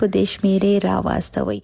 په دې شمیرې راوستوي.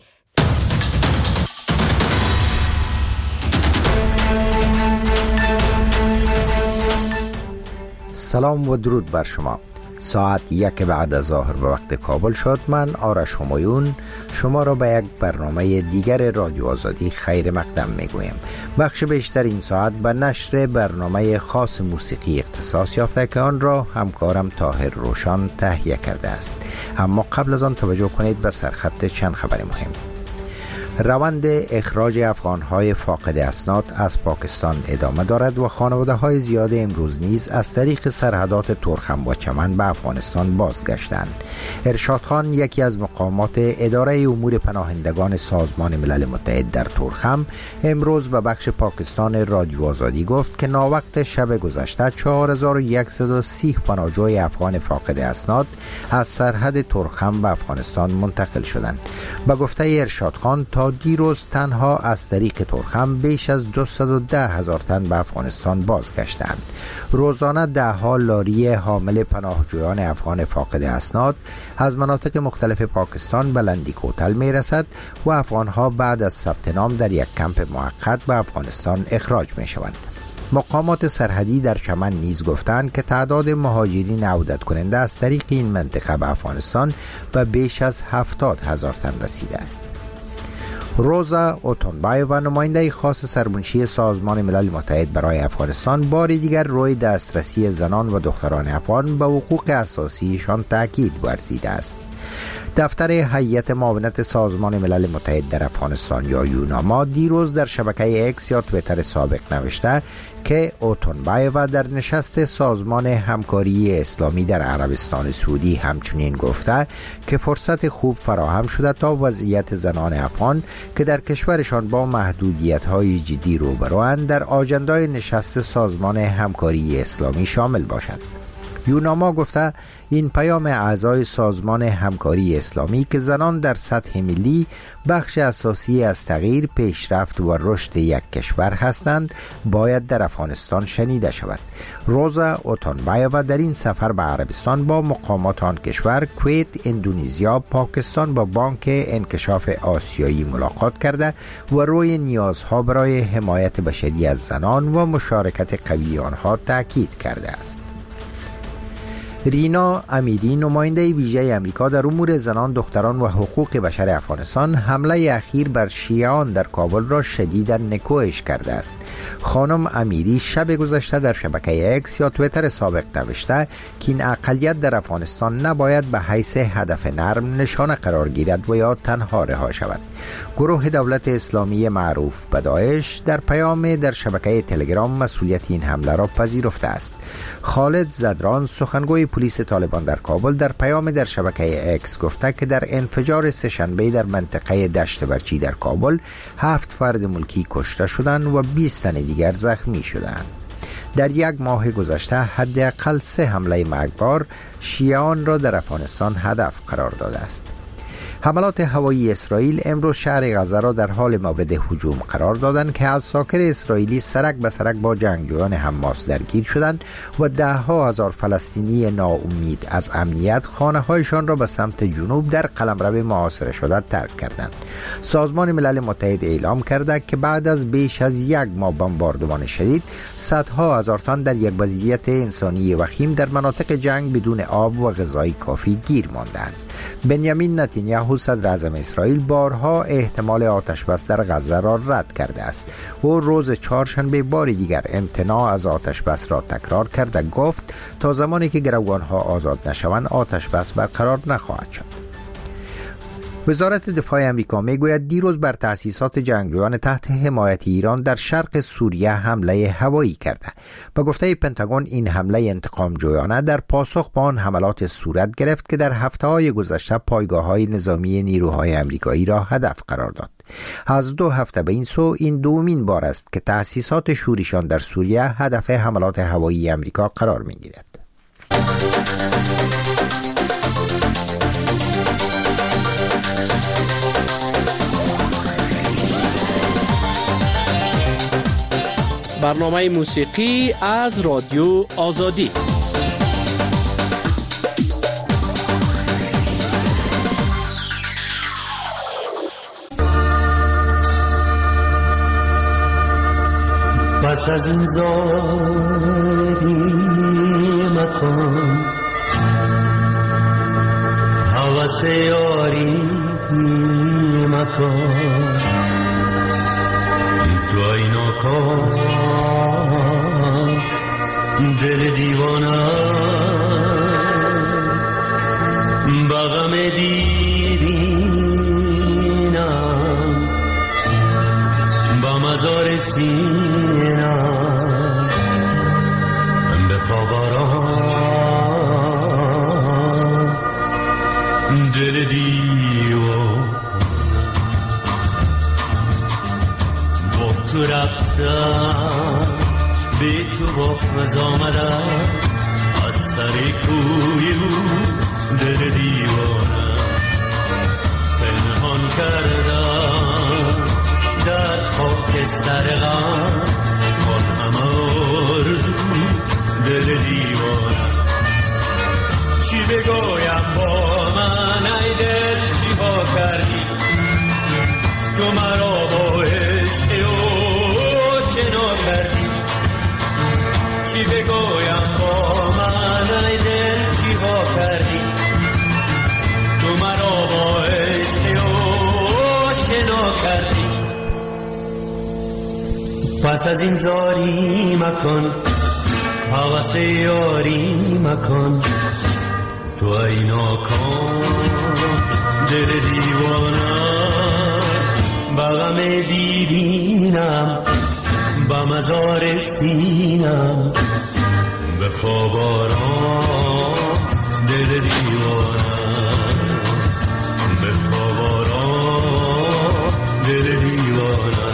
سلام و درود بر شما. ساعت 1 بعد از ظهر به وقت کابل شد. من آرش همایون شما را به یک برنامه دیگر رادیو آزادی خیر مقدم میگویم. بخش بیشتر این ساعت به نشر برنامه خاص موسیقی اختصاص یافته که آن را همکارم طاهر روشان تهیه کرده است. اما قبل از آن توجه کنید به سرخط چند خبر مهم. روند اخراج افغان‌های فاقد اسناد از پاکستان ادامه دارد و خانواده‌های زیاد امروز نیز از طریق سرحدات ترخم و چمن به افغانستان بازگشتند. ارشاد خان، یکی از مقامات اداره امور پناهندگان سازمان ملل متحد در ترخم، امروز به بخش پاکستان رادیو آزادی گفت که ناوقت شب گذشته 4130 پناهجوی افغان فاقد اسناد از سرحد ترخم به افغانستان منتقل شدند. به گفته ارشاد خان، تا دیروز تنها از طریق ترخم بیش از 210,000 تن به افغانستان بازگشتند. روزانه ده‌ها لاری حامل پناهجویان افغان فاقد اسناد از مناطق مختلف پاکستان به لندی کوتل می رسد و افغانها بعد از ثبت نام در یک کمپ موقت به افغانستان اخراج می شوند. مقامات سرحدی در چمن نیز گفتند که تعداد مهاجرین عودت کننده از طریق این منطقه به افغانستان به بیش از 70,000 تن رسیده است. روزا اوتونبایووا، نماینده خاص سرمنشی سازمان ملل متحد برای افغانستان، بار دیگر روی دسترسی زنان و دختران افغان به حقوق اساسیشان تاکید ورزیده است. دفتر هیئت معاونت سازمان ملل متحد در افغانستان یا یوناما دیروز در شبکه اکس یا تویتر سابق نوشته که اوتونبایووا در نشست سازمان همکاری اسلامی در عربستان سعودی همچنین گفته که فرصت خوب فراهم شده تا وضعیت زنان افغان که در کشورشان با محدودیت‌های جدی روبروند در آجندای نشست سازمان همکاری اسلامی شامل باشد. یوناما گفته این پیام اعضای سازمان همکاری اسلامی که زنان در سطح ملی بخش اساسی از تغییر، پیشرفت و رشد یک کشور هستند باید در افغانستان شنیده شود. روزا اوتونبایووا در این سفر به عربستان با مقامات آن کشور، کویت، اندونزیا، پاکستان و بانک انکشاف آسیایی ملاقات کرده و روی نیازها برای حمایت بشری از زنان و مشارکت قوی آنها تاکید کرده است. رینا امیری، نماینده ویژه امریکا در امور زنان، دختران و حقوق بشر افغانستان، حمله اخیر بر شیعیان در کابل را شدیداً نکوهش کرده است. خانم امیری شب گذشته در شبکه اکس یا تویتر سابق نوشته که این اقلیت در افغانستان نباید به حیث هدف نرم نشانه قرار گیرد و یا تنها رها شود. گروه دولت اسلامی معروف به داعش در پیام در شبکه تلگرام مسئولیت این حمله را پذیرفته است. خالد زدران، سخنگوی پلیس طالبان در کابل، در پیام در شبکه اکس گفته که در انفجار سه‌شنبه در منطقه دشت برچی در کابل 7 فرد ملکی کشته شدند و 20 تن دیگر زخمی شدند. در یک ماه گذشته حداقل 3 حمله مرگبار شیعیان را در افغانستان هدف قرار داده است. حملات هوایی اسرائیل امروز شهر غزه را در حال مورد هجوم قرار دادند که از ساکر اسرائیلی سرک به سرک با جنگجویان حماس درگیر شدند و 10,000 فلسطینی ناامید از امنیت خانه‌هایشان را به سمت جنوب در قلمرو محاصره شده ترک کردند. سازمان ملل متحد اعلام کرده که بعد از بیش از 1 ماه بمباردمان شدید، صدها هزار تن در یک وضعیت انسانی وخیم در مناطق جنگ بدون آب و غذای کافی گیر ماندند. بنیامین نتانیاهو، صدر اعظم اسرائیل، بارها احتمال آتش بس در غزه را رد کرده است. او روز چهارشنبه بار دیگر امتناع از آتش بس را تکرار کرده گفت تا زمانی که گروگانها آزاد نشوند آتش بس برقرار نخواهد شد. وزارت دفاع امریکا میگوید دیروز بر تأسیسات جنگجویان تحت حمایت ایران در شرق سوریه حمله هوایی کرده. به گفته پنتاگون این حمله انتقام جویانه در پاسخ به آن حملات صورت گرفت که در هفته‌های گذشته پایگاه‌های نظامی نیروهای امریکایی را هدف قرار داد. از 2 هفته به این سو این دومین بار است که تأسیسات شوریشان در سوریه هدف حملات هوایی امریکا قرار می‌گیرد. برنامه موسیقی از رادیو آزادی. پس از این زاری مکن، هوس یاری مکن، تو اینا کن دل دیوانه بغم دیرینم با مزار سینم بخواب آرام دل دیوان با تو رفتم به تو باز آمدم از سر کوی او دل دیوانه پنهان کردم در خاکستر غم آن همه آرزو دل دیوانه چی بگویم با من ای دل چی ها کردی تو مرا با عشق او شنا کردی چی بگویم با من ای دل چی ها کردی تو مرا با عشق او شنا کردی پس از این زاری مکن هوس یاری مکن تو ای ناکام دل دیوانه بغم دیرینم با مزار سینم به خواب آرام دل دیوانه به خواب آرام دل دیوانه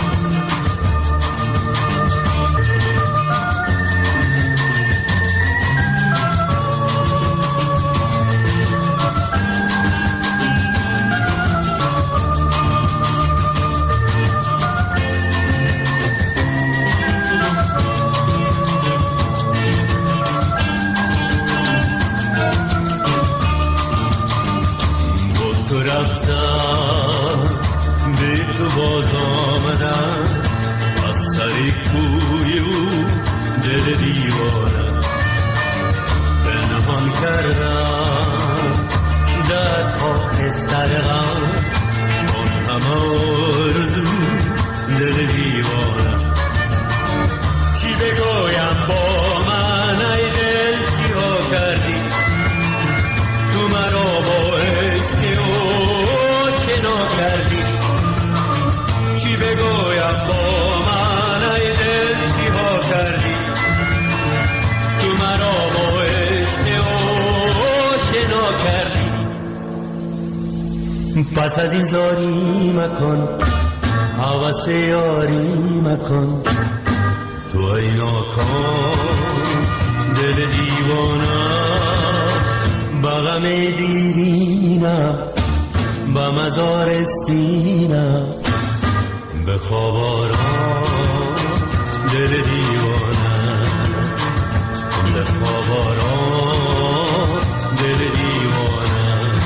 باز آمدم از سر کوی او دل دیوانه پنهان کردم در خاکستر غم آن همه آرزو دل دیوانه چی بگویم با من ای دل چی ها کردی تو مرا با عشق او شنا کردی چی بگویم با من ای دل چی ها کردی تو مرا با عشق او شنا کردی پس از این زاری مکن هوس یاری مکن تو ای ناکام دل دیوانه بغم دیرینم با مزار سینم به خواب آرام دل دیوانه به خواب آرام دل دیوانه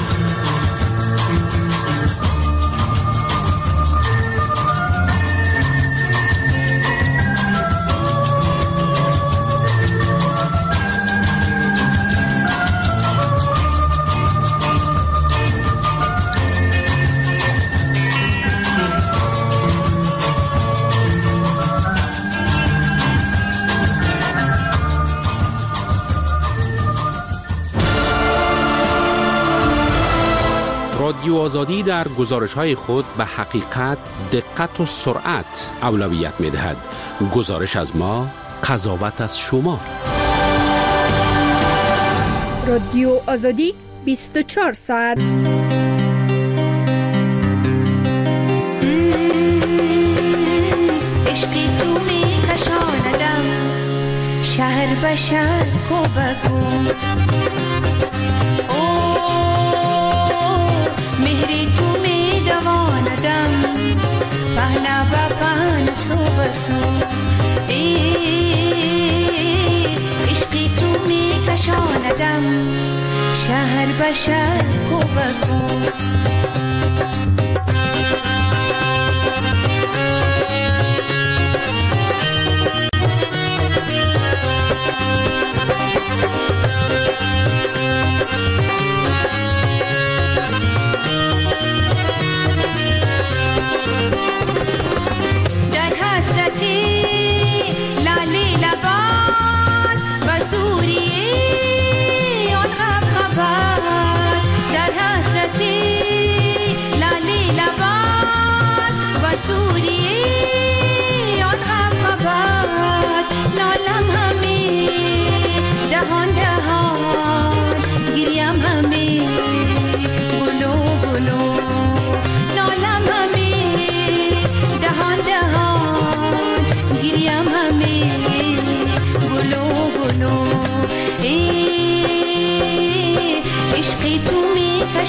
رادیو آزادی در گزارش‌های خود به حقیقت، دقت و سرعت اولویت می‌دهد. گزارش از ما، قضاوت از شما. رادیو آزادی 24 ساعت. عشقی تو می‌کشاندم شهر به شهر کوبکو مهری تو می دواندم پهنا با پهن سو بسو عشقی تو می کشاندم شهر به شهر کوبکو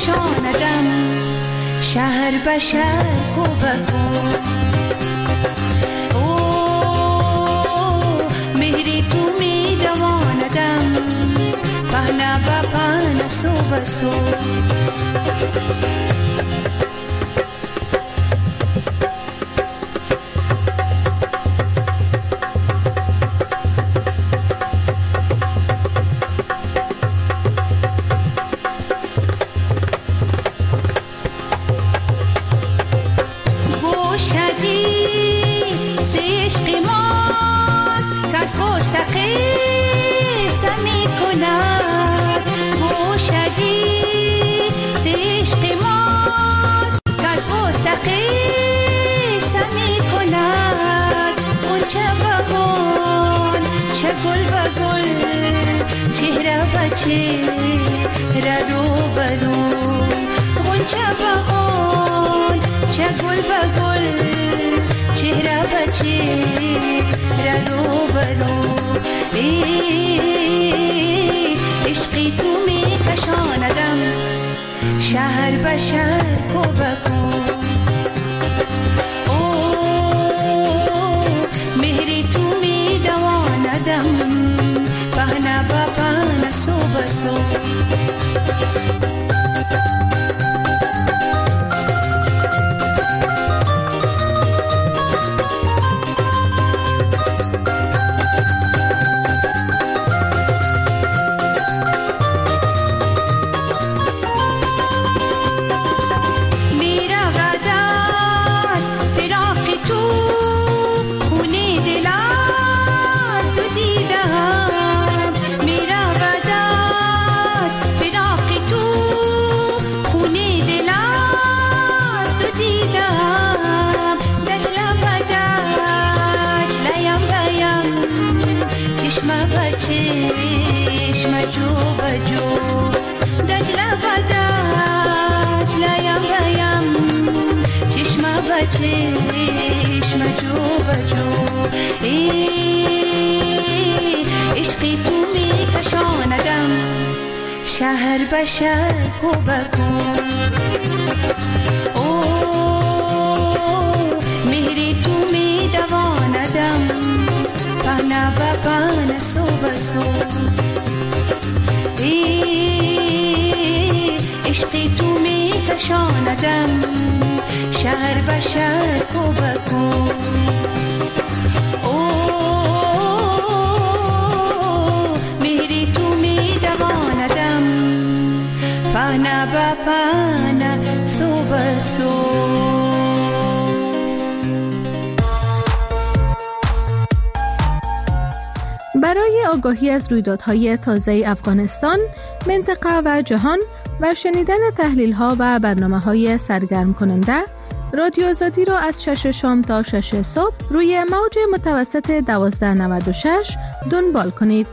کشاندم شهر به شهر کوبکو مهری تو می دواندم پهنا با پهنا سو بسو عشقی تو می کشاندم شهر به شهر کوبکو مهری تو می دواندم پهنا با پهنا سو بسو چشم جو بجو عشقی تو می کشاندم شهر به شهر کوبکو مهری تو می دواندم پهنا با پهنا سو بسو عشقی تو می کشاندم شهر به شهر کوبکو مهری تو می دواندم پهنا با پهنا سو بسو برای آگاهی از رویدادهای تازه افغانستان، منطقه و جهان و شنیدن تحلیل‌ها و برنامه‌های سرگرم کننده، رادیو آزادی را از 6 شام تا 6 صبح روی موج متوسط 1296 دنبال کنید.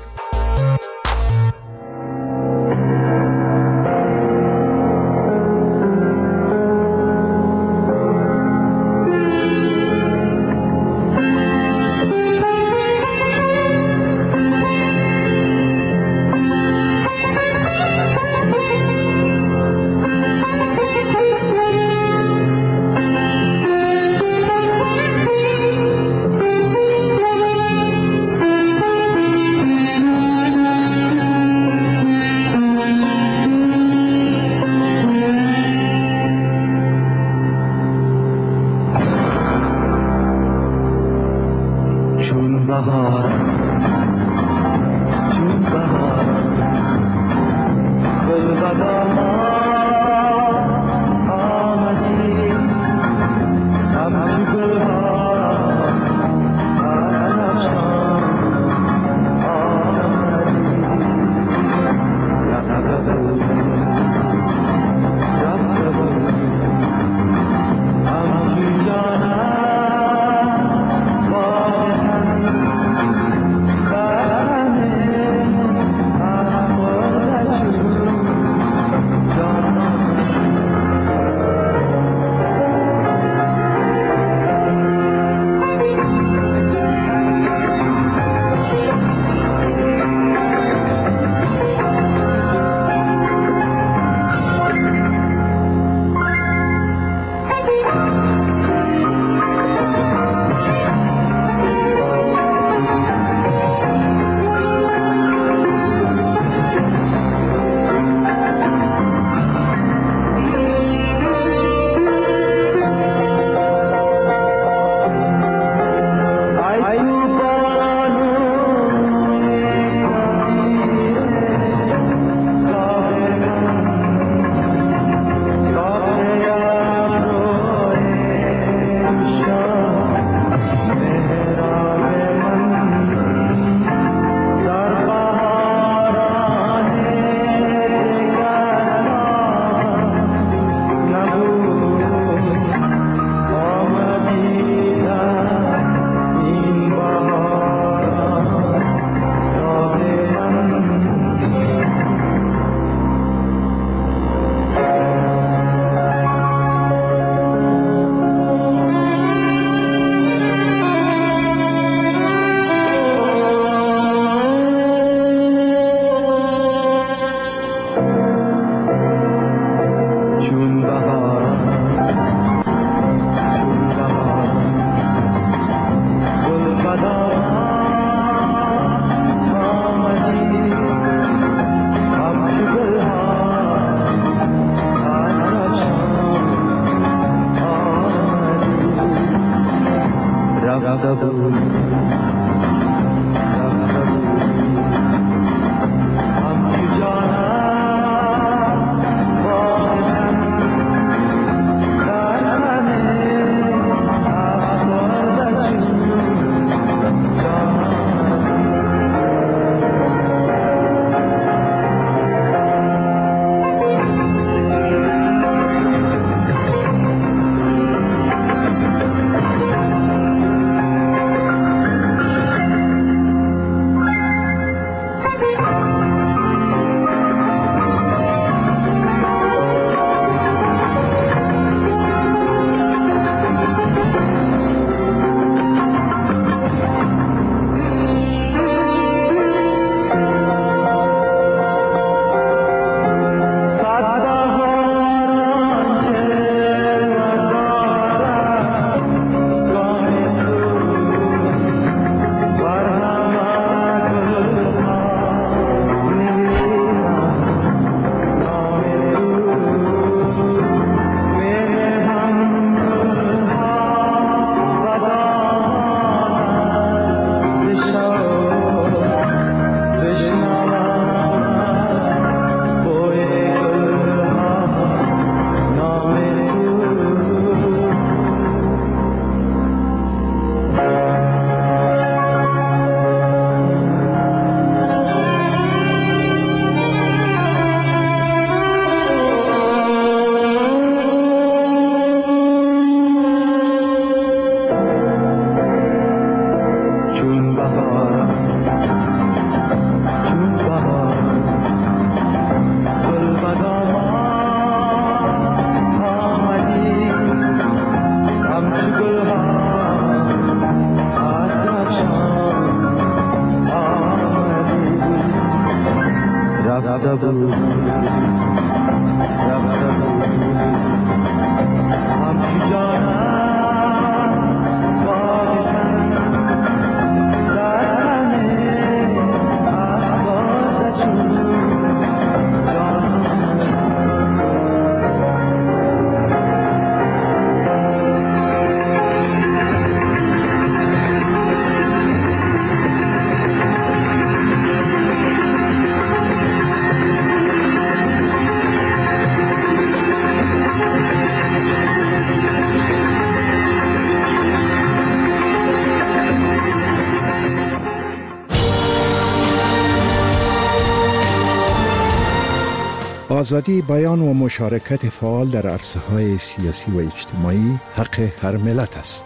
آزادی بیان و مشارکت فعال در عرصه‌های سیاسی و اجتماعی حق هر ملت است.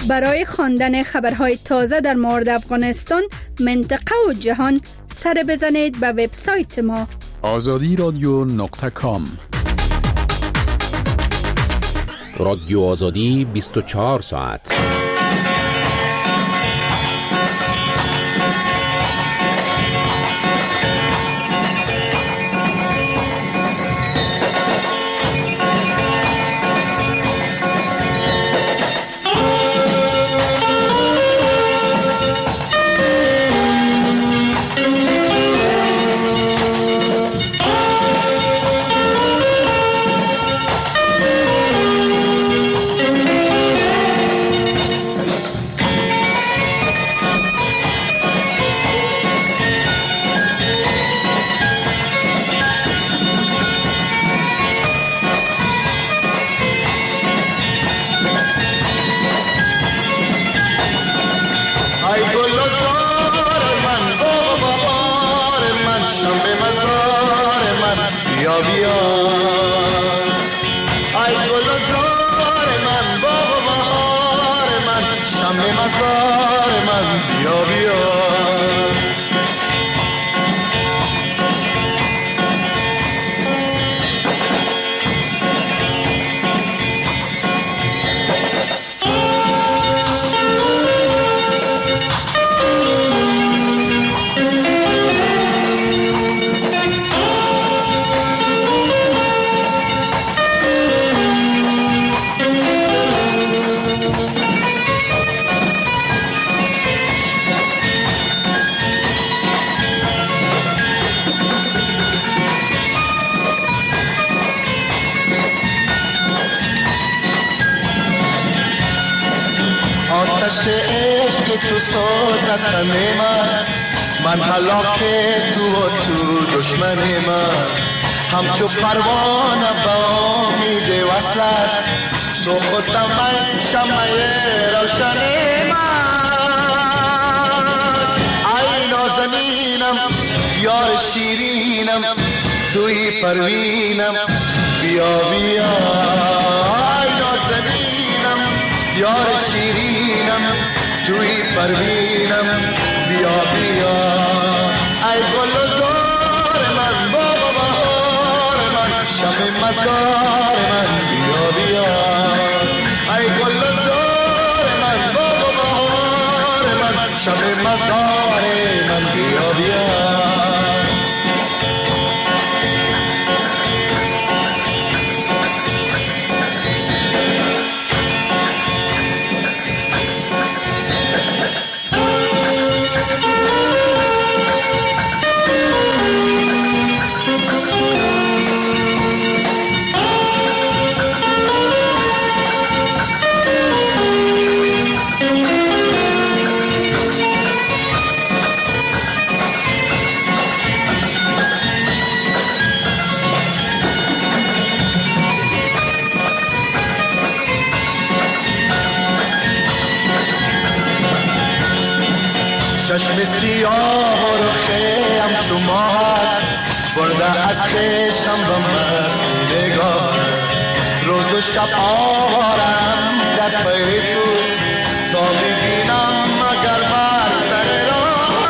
برای خواندن خبرهای تازه در مورد افغانستان، منطقه و جهان سر بزنید به وبسایت ما azadiradyo.com. رادیو آزادی 24 ساعت. تو سازد همه من هلاک تو و تو دشمن من، همچو پروانه با امید وصلت سوختم من شمع روشن من. ای نازنینم یار شیرینم توی پروینم بیا بیا. ای نازنینم یار شیرینم توی پروینم بیا بیا. ای گل و زار من بابا بهار من شب مزار من بیا بیا. ای گل و زار من بابا بهار من شب مزار من بیا بیا. چشم سیاه و رخیم چو ماه برده از خشم و مست نگاه. روز و شب آوارم در پی تو تا ببینم مگر بر سر راه.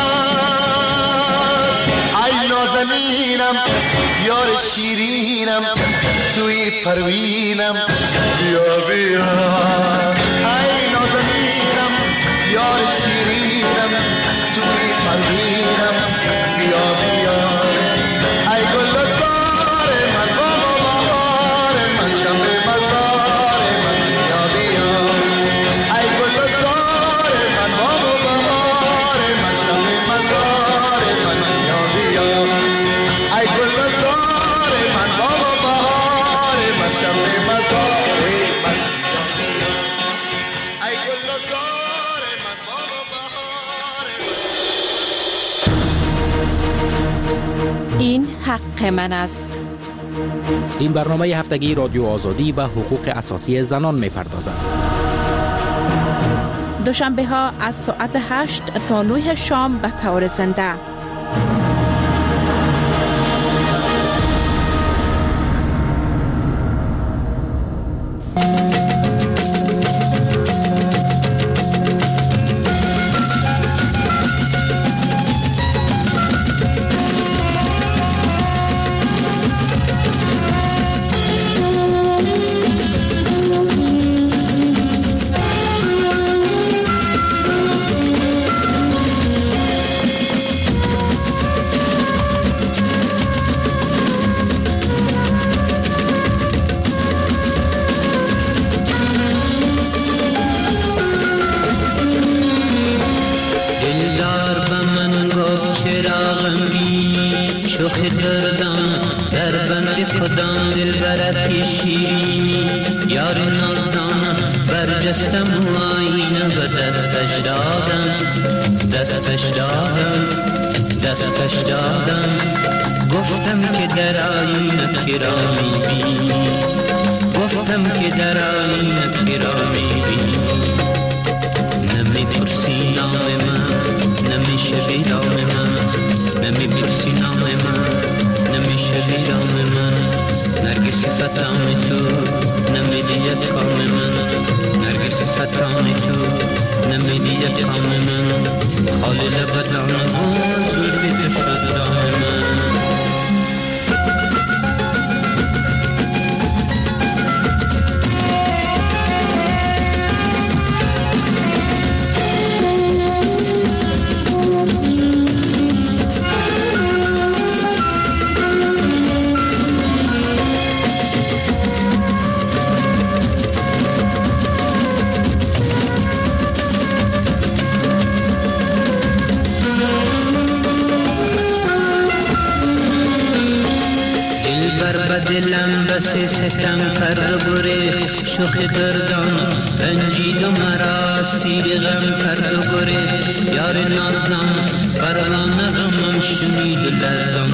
ای نازنینم یار شیرینم توی پروینم بیا بیا. ای نازنینم یار شیرینم توی پروینم بیا بیا. ای گل و زار من بابا بهار من شب مزار من بیا بیا. ای گل و زار من بابا بهار من شب مزار من بیا بیا. ای گل و زار من بابا بهار من شب مزار من بیا بیا. ای گل و زار این حق من است. این برنامه هفتگی رادیو آزادی به حقوق اساسی زنان می‌پردازد. دوشنبه ها از ساعت 8 تا 9 شام به طور زنده. یار نازدانم برجستم و آینه و دستش دادم گفتم که در آینه کرا میبینی نمیپرسی نام من نمیشه بیرام من نمیپرسی نام من نمیشه بیرام من نرگسی فتام تو نمیدید کام من نرگسی فتام تو نمیدید کام من خالی لبدان و زلفی تو شد دام من دلم بسی ستم کرد بره شوخ دردان رنجید و مرا سیر غم کرد بره یار نازنم پروانه غمم شنید و لرزم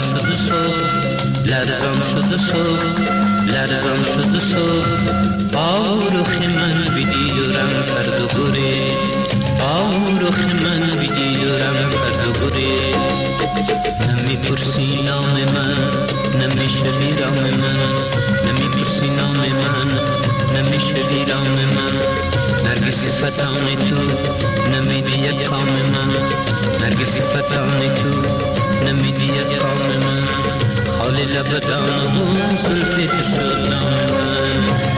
شد صبح باورخ من بدید و رم کرد بره نمیپرسی نام من نمیشه بیرام من نمیپرسی نام من نمیشه بیرام من نرگسی فتان تو نمیدید کام من نرگسی فتان تو نمیدید کام من خالی لبدان و زلفی تو شد نام من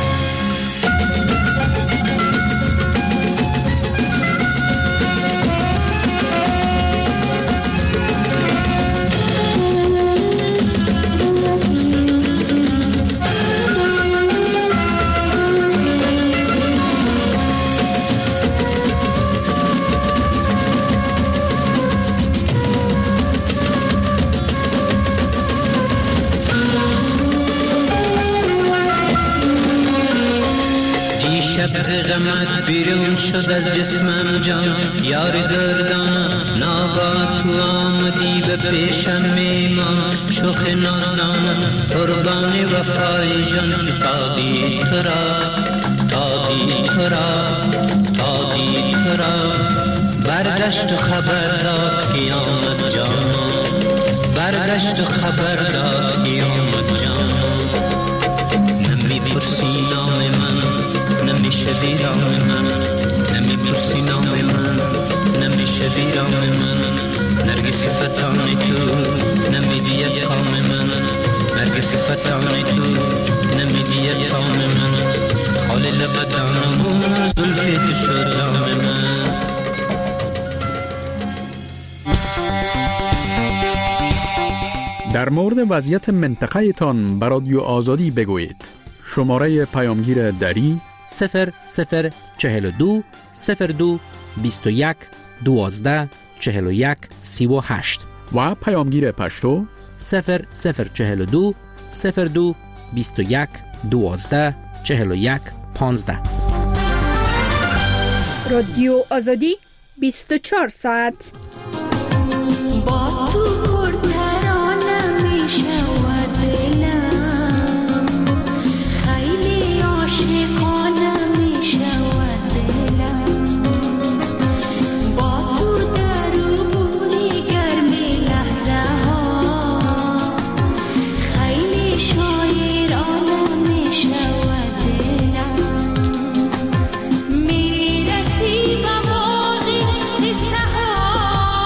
غمت بیرون شد از جسمم جان یار دردانم ناگاه تو آمدی به پیشم میمان شوخ نازنانم قربان وفای جان که تادی ترا برگشت و خبر داد که آمد جانم نمیپرسی نام من نمیشه بیرام من نمیپرسی نام من نمیشه بیرام من نرگسی فتان تو نمیدید کام من نرگسی فتان تو نمیدید کام من خالی لبدانم و زلفی تو شد دام من در مورد وضعیت منطقه تان بر رادیو آزادی بگویید. شماره پیامگیر دری 0042 02 21 12 41 38 و پیامگیر پشتو 0042 02 21 12 41 15. رادیو آزادی 24 ساعت با تو پرترانه میشه و دلم خیلی عاشقانه میشه و دلم با تو در و بودی گرمی لحظه ها خیلی شاعرانه میشه و دلم میرسی به باغ سهار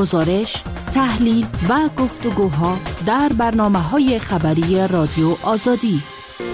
گزارش، تحلیل و گفتگوها در برنامه‌های خبری رادیو آزادی.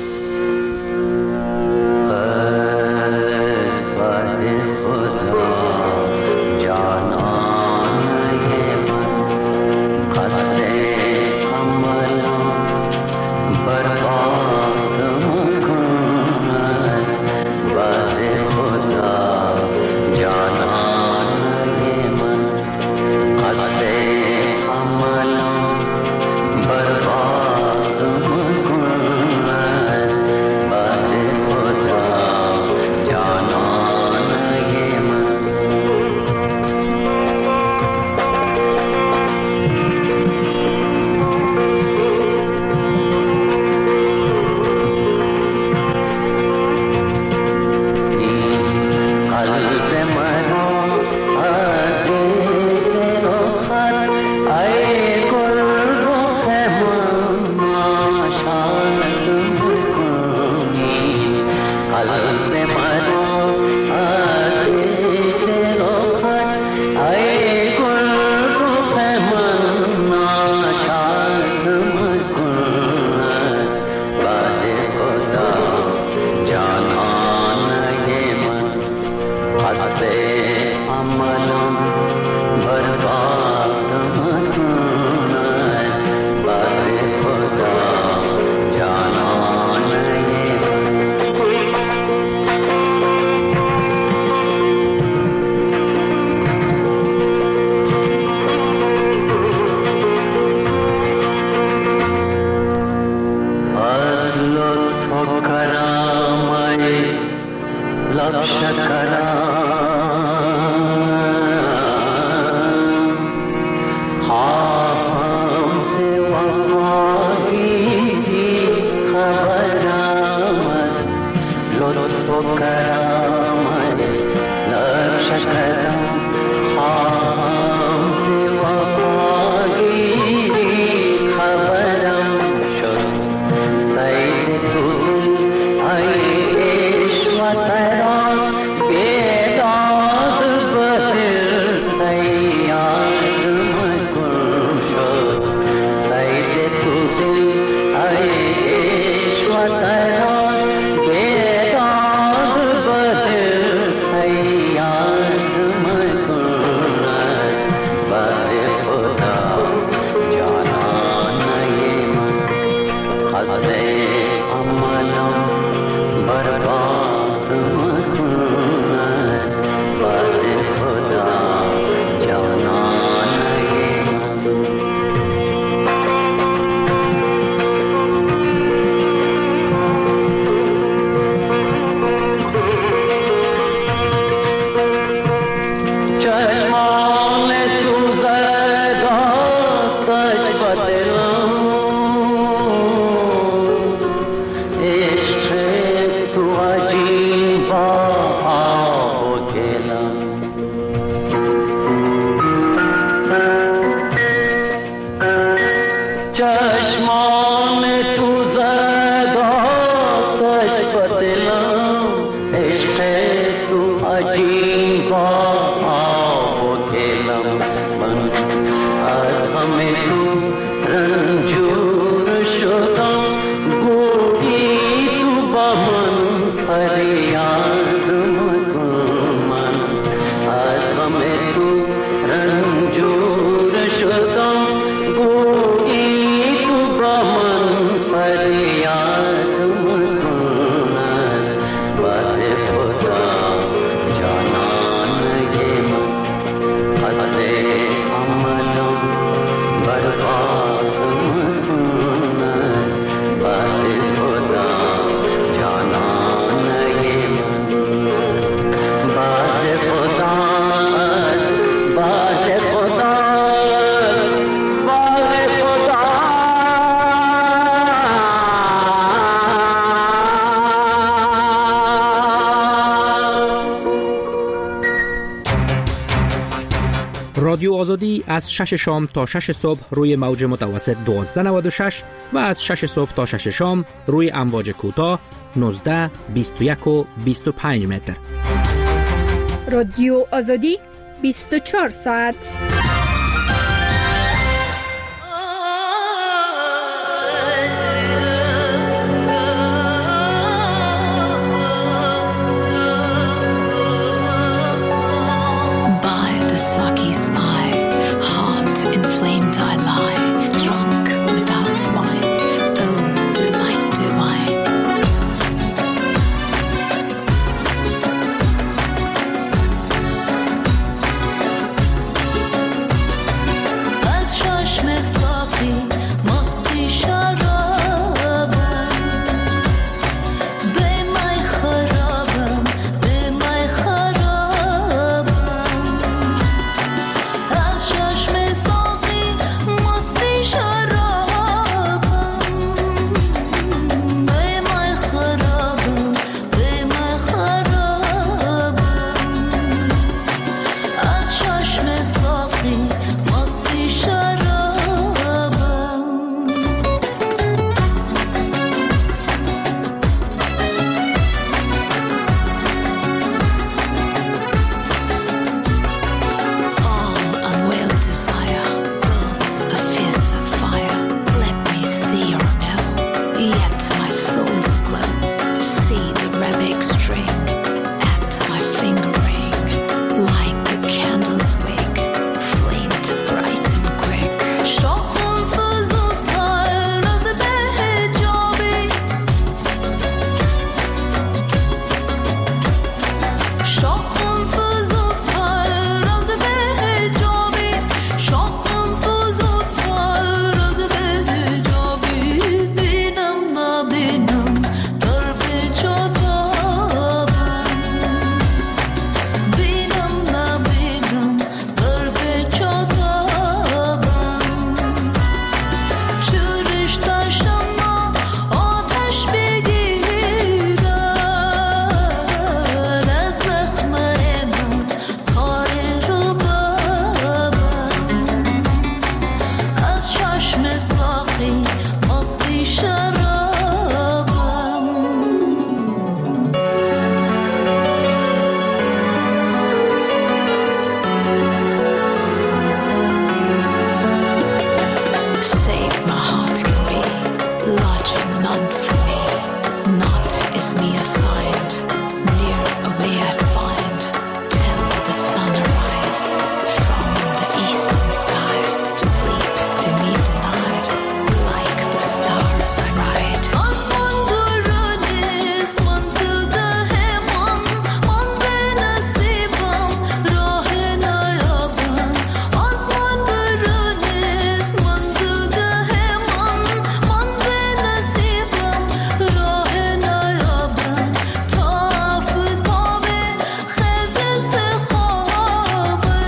رادیو آزادی از 6 شام تا 6 صبح روی موج متوسط 1296 و از 6 صبح تا 6 شام روی امواج کوتاه 19، 21 و 25 متر. رادیو آزادی 24 ساعت. and I lie drunk without wine. Oh, delight divine. از چشم ساقی مستی شرابم، به من خرابم، به من خرابم. از چشم ساقی مستی شرابم، به من خرابم، به من خرابم. از چشم ساقی مستی شرابم. All unveiled desire burns a fierce of fire. Let me see or know, yet my soul's glow. See the rabbit string at my finger ring, like the candle's wick, flamed bright and quick. شوقم فزودتر از بهجابی، شوقم فزودتر از بهجابی، شوقم فزودتر از بهجابی. بینم نبینم در بجدابم، بینم نبینم در بجدابم. چورش داشتم آتش بگیرد از زخم من کار رو بابم. از چشم ساقی مستی شرابم. Save my heart can be lodging none for me. Not is me assigned, near away I find, till the sun arise from the eastern skies. Sleep to me denied, like the stars I ride. آسمان دورانیست منزوده من، من به نصیبم راه نیابم. آسمان دورانیست منزوده من، من به نصیبم راه نیابم. تا آفتاب خزیز خوابه،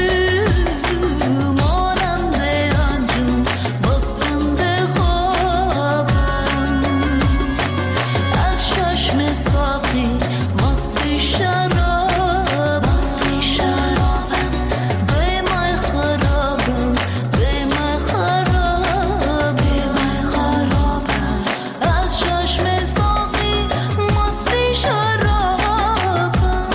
مانند انجم بستنده خوابم. از چشم ساقی مستی شرابم، مستی شرابم. به من خرابم، به من خرابم، به من خرابم. از چشم ساقی مستی شرابم،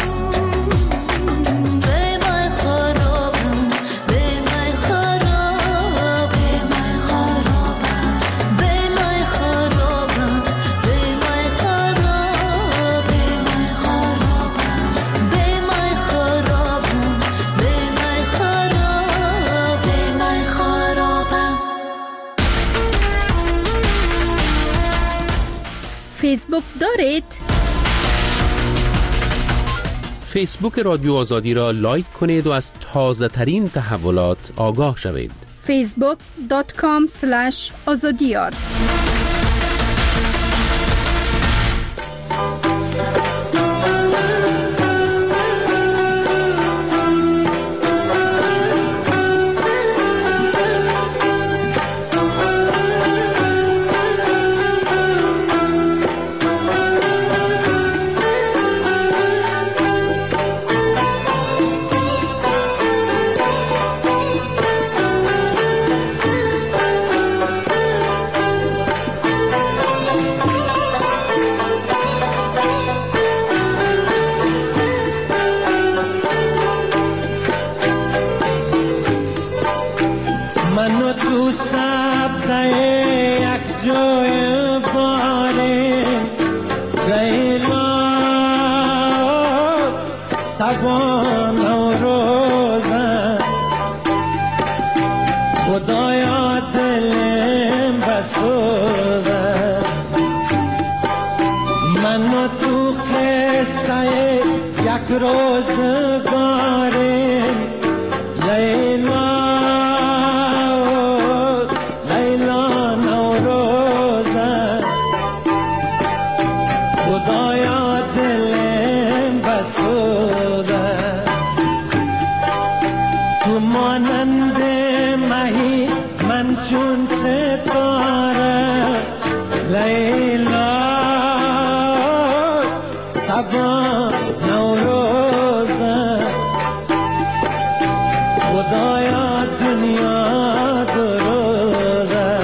به من خرابم، به من خرابم، به من خرابم، به من خرابم، به من خرابم، به من خرابم، به من خرابم، به من خرابم، به من خرابم. فیسبوک دارید؟ فیسبوک رادیو آزادی را لایک کنید و از تازه ترین تحولات آگاه شوید. facebook.com/azadiyar. سگان و روزن خدا خدایا دلم بسوزه منو تو قصه یک روزگاره لیلا لیلا نوروزه خدایا دلم بسوزه تو مانند مهی من چون ستاره لیلا سبا نوروزه خدایا دنیا دروزه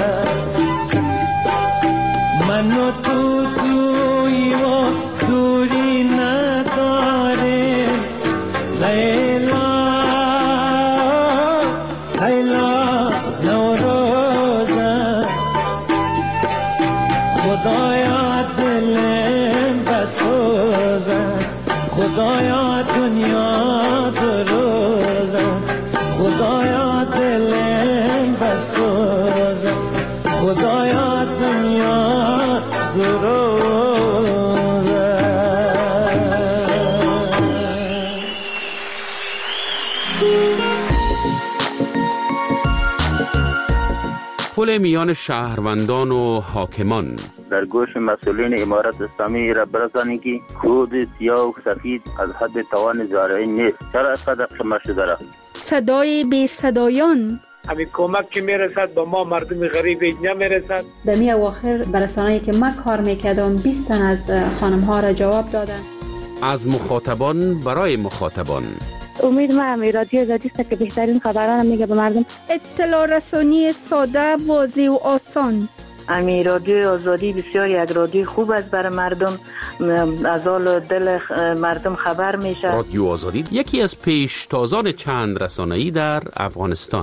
منو تو توی و دوری نداره لیلا لیلا نوروزه خدایا دلم بسوزه خدایا دنیا دروزه خدایا دلم بسوزه خدایا دنیا دروزه. پل میان شهروندان و حاکمان در گوش مسئولین امارت اسلامی را برسانی که خود سیاه و سفید از حد توان زارعی نیست. چرا از قدر شما شده؟ صدای بی صدایان همین کمک که میرسد با ما مردم غریب اینجا میرسد. در می اواخر برسانه‌ای که من کار میکردم 20 تن از خانم ها را جواب دادن. از مخاطبان برای مخاطبان. امید من رادیو آزادی است که بهترین خبران میگه به مردم. اطلاع رسانی ساده، واضح و آسان. امی رادیو آزادی بسیار یک رادیو خوب است برای مردم، از حال دل مردم خبر میشه. رادیو آزادی یکی از پیشتازان چند رسانه‌ای در افغانستان.